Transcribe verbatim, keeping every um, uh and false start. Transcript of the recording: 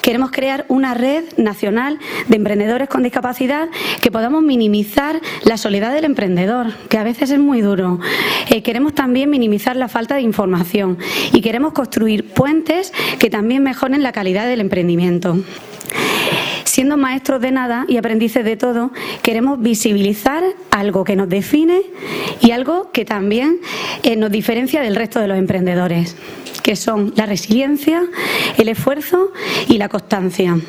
Queremos crear una red nacional de emprendedores con discapacidad que podamos minimizar la soledad del emprendedor, que a veces es muy duro. Eh, queremos también minimizar la falta de información y queremos construir puentes que también mejoren la calidad del emprendimiento. Siendo maestros de nada y aprendices de todo, queremos visibilizar algo que nos define y algo que también eh, nos diferencia del resto de los emprendedores, que son la resiliencia, el esfuerzo y la constancia.